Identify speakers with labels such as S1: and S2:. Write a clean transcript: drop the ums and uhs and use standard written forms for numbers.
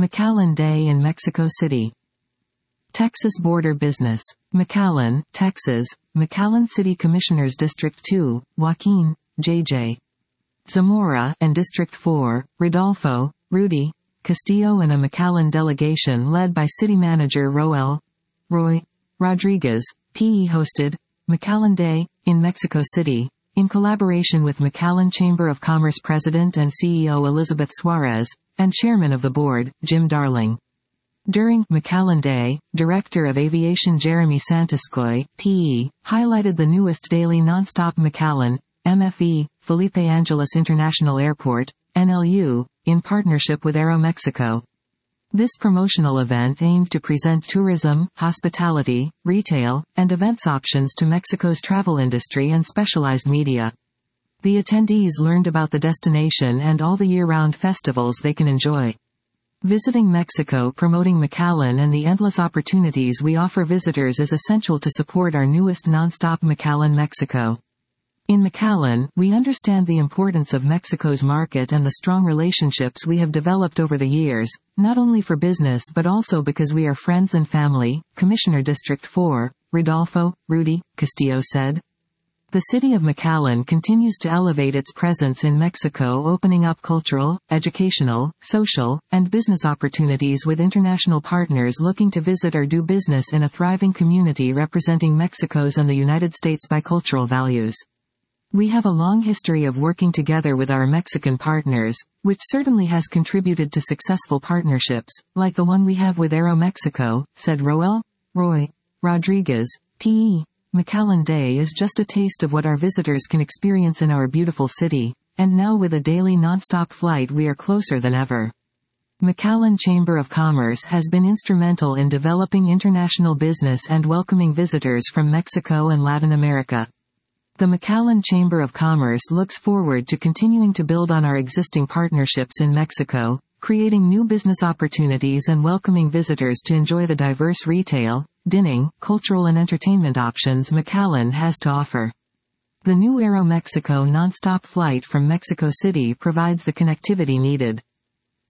S1: McAllen Day in Mexico City. Texas Border Business. McAllen, Texas, McAllen City Commissioners District 2, Joaquin, J.J. Zamora, and District 4, Rodolfo, Rudy, Castillo, and a McAllen delegation led by City Manager Roy Rodriguez, P.E. hosted McAllen Day in Mexico City, in collaboration with McAllen Chamber of Commerce President and CEO Elizabeth Suarez, and Chairman of the Board, Jim Darling. During McAllen Day, Director of Aviation Jeremy Santiscoy, P.E., highlighted the newest daily nonstop McAllen, MFE, Felipe Angeles International Airport, NLU, in partnership with Aeromexico. This promotional event aimed to present tourism, hospitality, retail, and events options to Mexico's travel industry and specialized media. The attendees learned about the destination and all the year-round festivals they can enjoy. Visiting Mexico, promoting McAllen, and the endless opportunities we offer visitors is essential to support our newest nonstop McAllen Mexico. In McAllen, we understand the importance of Mexico's market and the strong relationships we have developed over the years, not only for business but also because we are friends and family, Commissioner District 4, Rodolfo, Rudy, Castillo said. The city of McAllen continues to elevate its presence in Mexico, opening up cultural, educational, social, and business opportunities with international partners looking to visit or do business in a thriving community representing Mexico's and the United States bicultural values. We have a long history of working together with our Mexican partners, which certainly has contributed to successful partnerships, like the one we have with Aeromexico, said Roy Rodriguez, P.E. McAllen Day is just a taste of what our visitors can experience in our beautiful city, and now with a daily nonstop flight we are closer than ever. McAllen Chamber of Commerce has been instrumental in developing international business and welcoming visitors from Mexico and Latin America. The McAllen Chamber of Commerce looks forward to continuing to build on our existing partnerships in Mexico, creating new business opportunities and welcoming visitors to enjoy the diverse retail, dining, cultural and entertainment options McAllen has to offer. The new Aeromexico nonstop flight from Mexico City provides the connectivity needed.